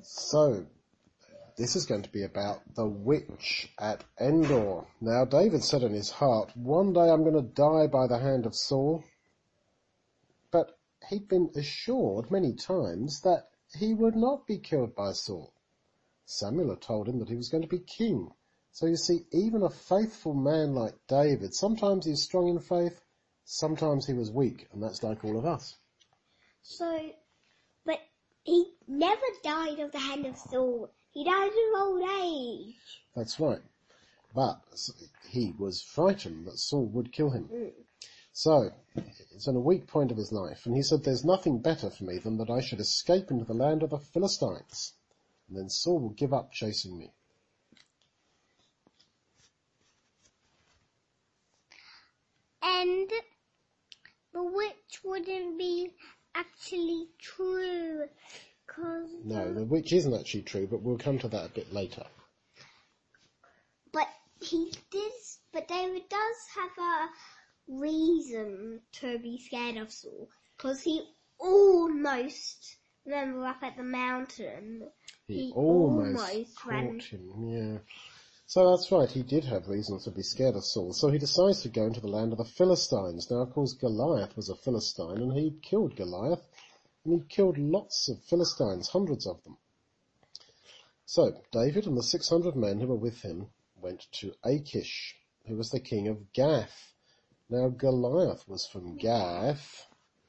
So, this is going to be about the witch at Endor. Now, David said in his heart, one day I'm going to die by the hand of Saul. But he'd been assured many times that he would not be killed by Saul. Samuel had told him that he was going to be king. So you see, even a faithful man like David, sometimes he's strong in faith, sometimes he was weak, and that's like all of us. So, but he never died of the hand of Saul. He died of old age. That's right. But he was frightened that Saul would kill him. So, it's in a weak point of his life, and he said, there's nothing better for me than that I should escape into the land of the Philistines, and then Saul will give up chasing me. And the witch wouldn't be actually true. No, the witch isn't actually true, but we'll come to that a bit later. But David does have a reason to be scared of Saul, because he almost, remember up at the mountain, he almost caught him, yeah. So that's right, he did have reasons to be scared of Saul, so he decides to go into the land of the Philistines. Now, of course, Goliath was a Philistine, and he'd killed Goliath, and he'd killed lots of Philistines, hundreds of them. So, David and the 600 men who were with him went to Achish, who was the king of Gath. Now, Goliath was from Gath.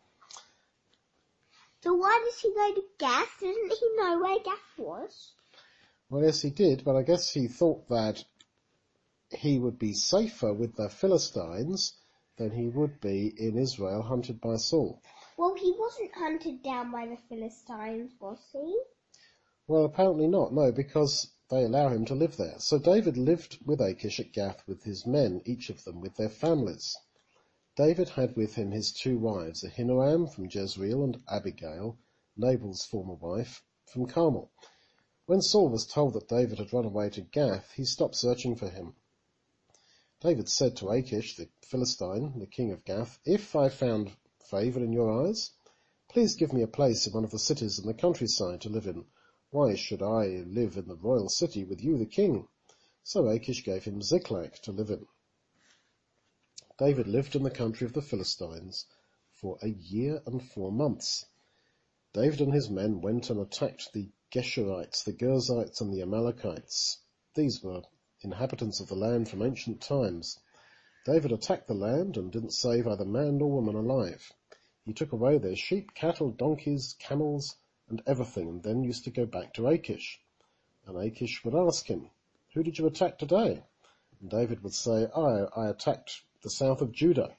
So why did he go to Gath? Didn't he know where Gath was? Well, yes, he did, but I guess he thought that he would be safer with the Philistines than he would be in Israel hunted by Saul. Well, he wasn't hunted down by the Philistines, was he? Well, apparently not, no, because they allow him to live there. So David lived with Achish at Gath with his men, each of them with their families. David had with him his 2 wives, Ahinoam from Jezreel and Abigail, Nabal's former wife, from Carmel. When Saul was told that David had run away to Gath, he stopped searching for him. David said to Achish, the Philistine, the king of Gath, if I found favour in your eyes, please give me a place in one of the cities in the countryside to live in. Why should I live in the royal city with you, the king? So Achish gave him Ziklag to live in. David lived in the country of the Philistines for 1 year and 4 months. David and his men went and attacked the Geshurites, the Girzites, and the Amalekites. These were inhabitants of the land from ancient times. David attacked the land and didn't save either man nor woman alive. He took away their sheep, cattle, donkeys, camels, and everything, and then used to go back to Achish. And Achish would ask him, who did you attack today? And David would say, I attacked the south of Judah.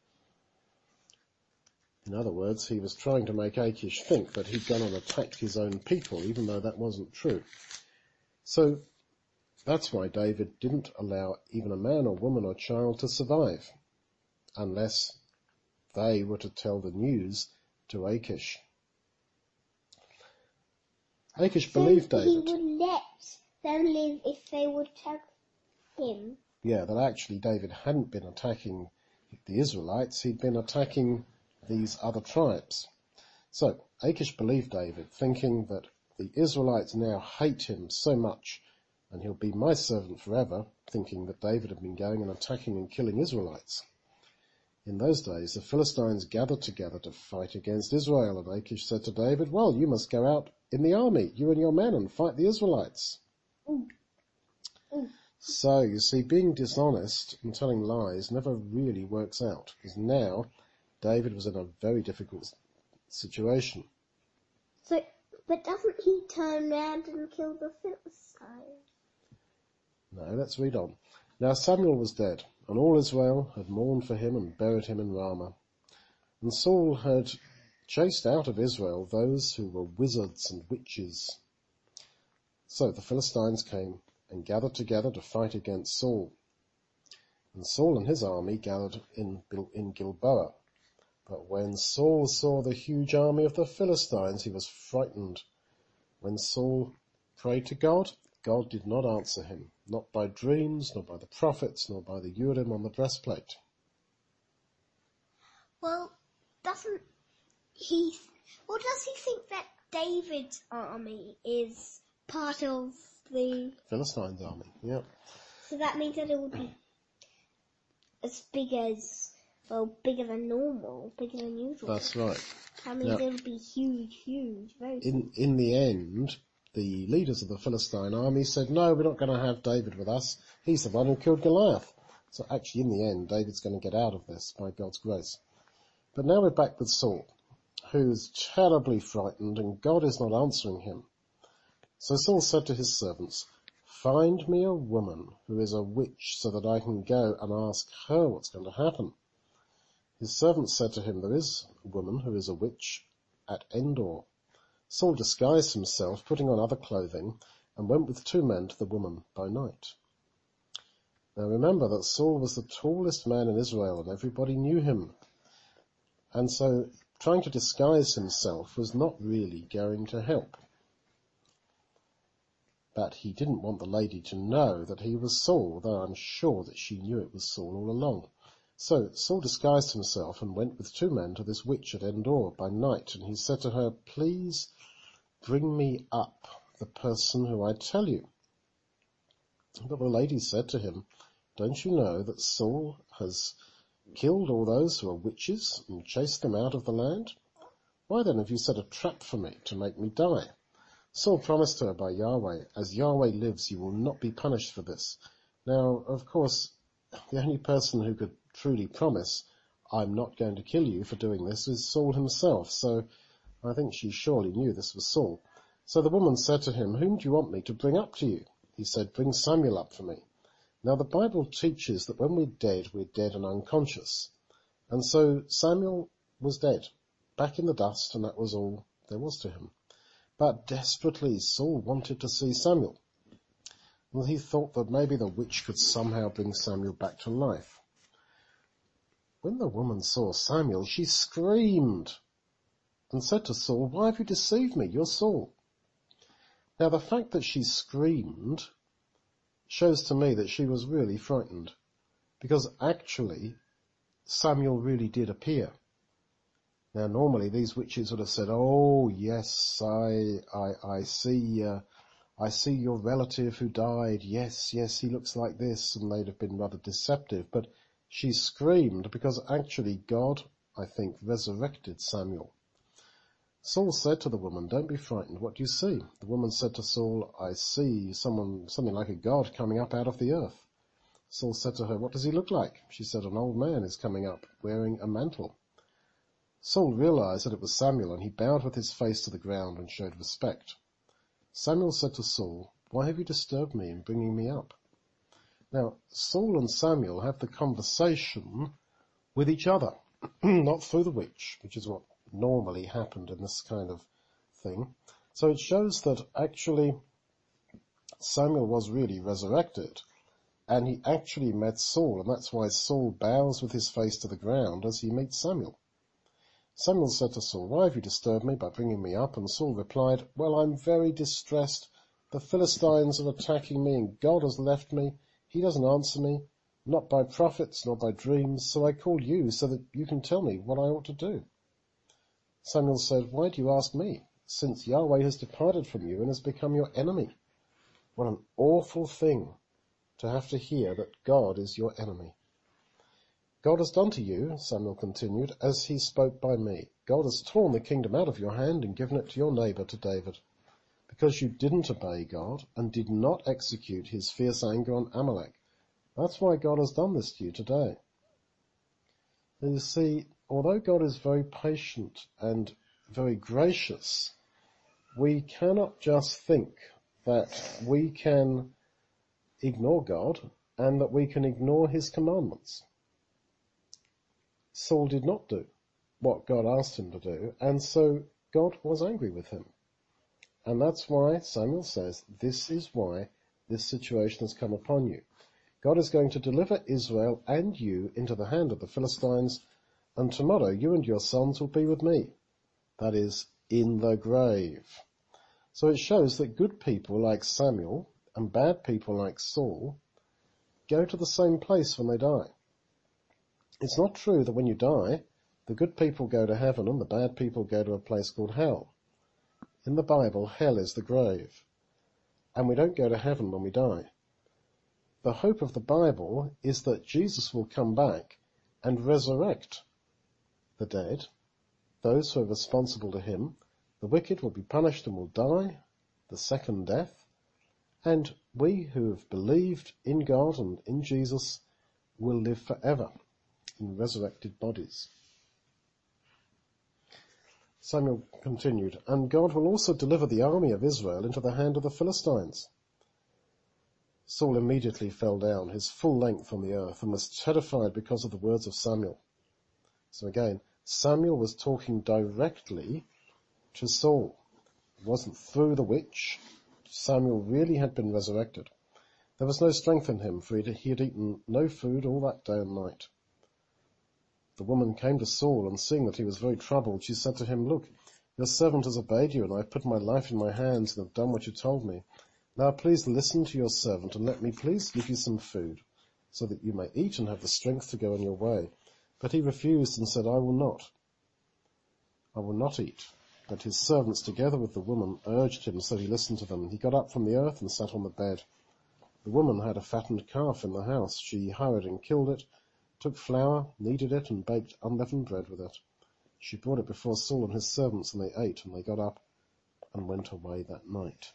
In other words, he was trying to make Achish think that he'd gone and attacked his own people, even though that wasn't true. So that's why David didn't allow even a man or woman or child to survive, unless they were to tell the news to Achish. Achish believed David. He would let them live if they would tell him. Yeah, that actually David hadn't been attacking the Israelites, he'd been attacking these other tribes. So Achish believed David, thinking that the Israelites now hate him so much, and he'll be my servant forever, thinking that David had been going and attacking and killing Israelites. In those days, the Philistines gathered together to fight against Israel, and Achish said to David, well, you must go out in the army, you and your men, and fight the Israelites. So, you see, being dishonest and telling lies never really works out, because now David was in a very difficult situation. So, but doesn't he turn round and kill the Philistines? No, let's read on. Now Samuel was dead, and all Israel had mourned for him and buried him in Ramah. And Saul had chased out of Israel those who were wizards and witches. So the Philistines came and gathered together to fight against Saul. And Saul and his army gathered in Gilboa. But when Saul saw the huge army of the Philistines, he was frightened. When Saul prayed to God, God did not answer him, not by dreams, nor by the prophets, nor by the Urim on the breastplate. Well, doesn't he Or does he think that David's army is part of the... Philistines' army, yeah. So that means that it would be as big as, well, bigger than normal, bigger than usual. That's right. That means it would be huge, very big. In the end, the leaders of the Philistine army said, no, we're not going to have David with us. He's the one who killed Goliath. So actually, in the end, David's going to get out of this by God's grace. But now we're back with Saul, who's terribly frightened, and God is not answering him. So Saul said to his servants, find me a woman who is a witch so that I can go and ask her what's going to happen. His servants said to him, there is a woman who is a witch at Endor. Saul disguised himself, putting on other clothing, and went with 2 men to the woman by night. Now remember that Saul was the tallest man in Israel, and everybody knew him. And so trying to disguise himself was not really going to help. But he didn't want the lady to know that he was Saul, though I'm sure that she knew it was Saul all along. So Saul disguised himself and went with 2 men to this witch at Endor by night, and he said to her, please bring me up the person who I tell you. But the lady said to him, don't you know that Saul has killed all those who are witches and chased them out of the land? Why then have you set a trap for me to make me die? Saul promised her by Yahweh, as Yahweh lives, you will not be punished for this. Now, of course, the only person who could truly promise, I'm not going to kill you for doing this, is Saul himself. So I think she surely knew this was Saul. So the woman said to him, whom do you want me to bring up to you? He said, bring Samuel up for me. Now the Bible teaches that when we're dead and unconscious. And so Samuel was dead, back in the dust, and that was all there was to him. But desperately Saul wanted to see Samuel. Well, he thought that maybe the witch could somehow bring Samuel back to life. When the woman saw Samuel, she screamed and said to Saul, why have you deceived me? You're Saul. Now the fact that she screamed shows to me that she was really frightened, because actually Samuel really did appear. Now normally these witches would have said, oh yes, I see your relative who died, yes, he looks like this, and they'd have been rather deceptive, but she screamed because actually God, I think, resurrected Samuel. Saul said to the woman, don't be frightened, what do you see? The woman said to Saul, I see something like a god coming up out of the earth. Saul said to her, what does he look like? She said, an old man is coming up, wearing a mantle. Saul realized that it was Samuel, and he bowed with his face to the ground and showed respect. Samuel said to Saul, why have you disturbed me in bringing me up? Now, Saul and Samuel have the conversation with each other, not through the witch, which is what normally happened in this kind of thing. So it shows that actually Samuel was really resurrected, and he actually met Saul, and that's why Saul bows with his face to the ground as he meets Samuel. Samuel said to Saul, why have you disturbed me by bringing me up? And Saul replied, well, I'm very distressed. The Philistines are attacking me, and God has left me. He doesn't answer me, not by prophets nor by dreams, so I called you so that you can tell me what I ought to do. Samuel said, why do you ask me, since Yahweh has departed from you and has become your enemy? What an awful thing to have to hear that God is your enemy. God has done to you, Samuel continued, as he spoke by me. God has torn the kingdom out of your hand and given it to your neighbor, to David, because you didn't obey God and did not execute his fierce anger on Amalek. That's why God has done this to you today. And you see, although God is very patient and very gracious, we cannot just think that we can ignore God and that we can ignore his commandments. Saul did not do what God asked him to do, and so God was angry with him. And that's why Samuel says, this is why this situation has come upon you. God is going to deliver Israel and you into the hand of the Philistines, and tomorrow you and your sons will be with me. That is, in the grave. So it shows that good people like Samuel and bad people like Saul go to the same place when they die. It's not true that when you die, The good people go to heaven and the bad people go to a place called hell. In the Bible, hell is the grave. And we don't go to heaven when we die. The hope of the Bible is that Jesus will come back and resurrect the dead, those who are responsible to him. The wicked will be punished and will die, the second death, and we who have believed in God and in Jesus will live forever in resurrected bodies. Samuel continued, and God will also deliver the army of Israel into the hand of the Philistines. Saul immediately fell down, his full length on the earth, and was terrified because of the words of Samuel. So again, Samuel was talking directly to Saul. It wasn't through the witch. Samuel really had been resurrected. There was no strength in him, for he had eaten no food all that day and night. The woman came to Saul, and seeing that he was very troubled, she said to him, "Look, your servant has obeyed you, and I have put my life in my hands and have done what you told me. Now please listen to your servant, and let me please give you some food, so that you may eat and have the strength to go on your way." But he refused and said, I will not eat. But his servants, together with the woman, urged him, so he listened to them. He got up from the earth and sat on the bed. The woman had a fattened calf in the house. She hurried and killed it, took flour, kneaded it, and baked unleavened bread with it. She brought it before Saul and his servants, and they ate, and they got up and went away that night.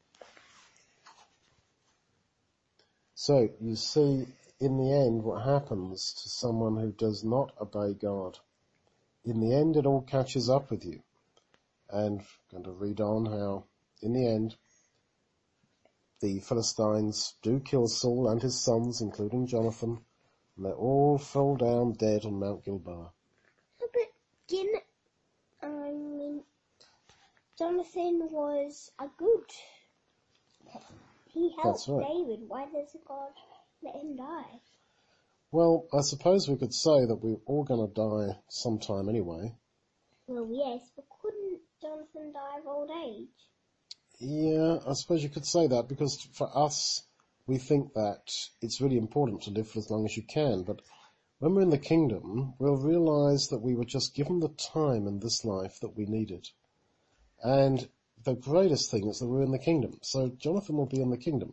So, you see, in the end, what happens to someone who does not obey God. In the end, it all catches up with you. And I'm going to read on how, in the end, the Philistines do kill Saul and his sons, including Jonathan, and they all fall down dead on Mount Gilboa. Jonathan was a good. He helped That's right. David. Why does God let him die? Well, I suppose we could say that we're all going to die sometime anyway. Well, yes, but couldn't Jonathan die of old age? Yeah, I suppose you could say that, because for us, we think that it's really important to live for as long as you can, but when we're in the kingdom, we'll realize that we were just given the time in this life that we needed. And the greatest thing is that we're in the kingdom. So Jonathan will be in the kingdom.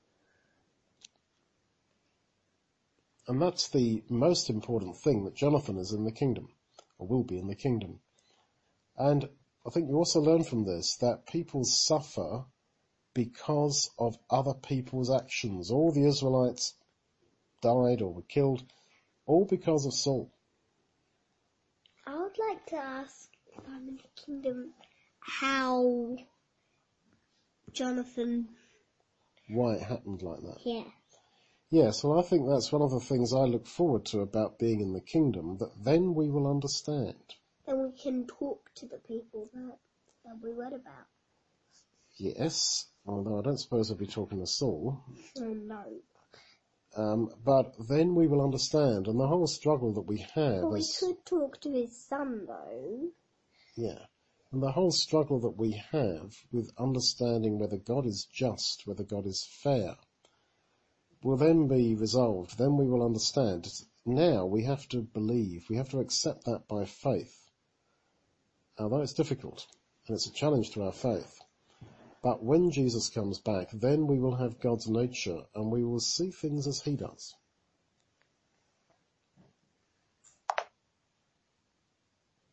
And that's the most important thing, that Jonathan is in the kingdom, or will be in the kingdom. And I think you also learn from this that people suffer because of other people's actions. All the Israelites died or were killed, all because of Saul. I would like to ask, if I'm in the kingdom, how Jonathan... Why it happened like that. Yeah. Yes, well, I think that's one of the things I look forward to about being in the kingdom, that then we will understand. Then we can talk to the people that we read about. Yes, although I don't suppose I'll be talking to Saul. Oh, no. But then we will understand, and the whole struggle that we have But we could talk to his son, though. Yeah, and the whole struggle that we have with understanding whether God is just, whether God is fair, will then be resolved. Then we will understand. Now we have to believe, we have to accept that by faith. Although it's difficult, and it's a challenge to our faith. But when Jesus comes back, then we will have God's nature, and we will see things as he does.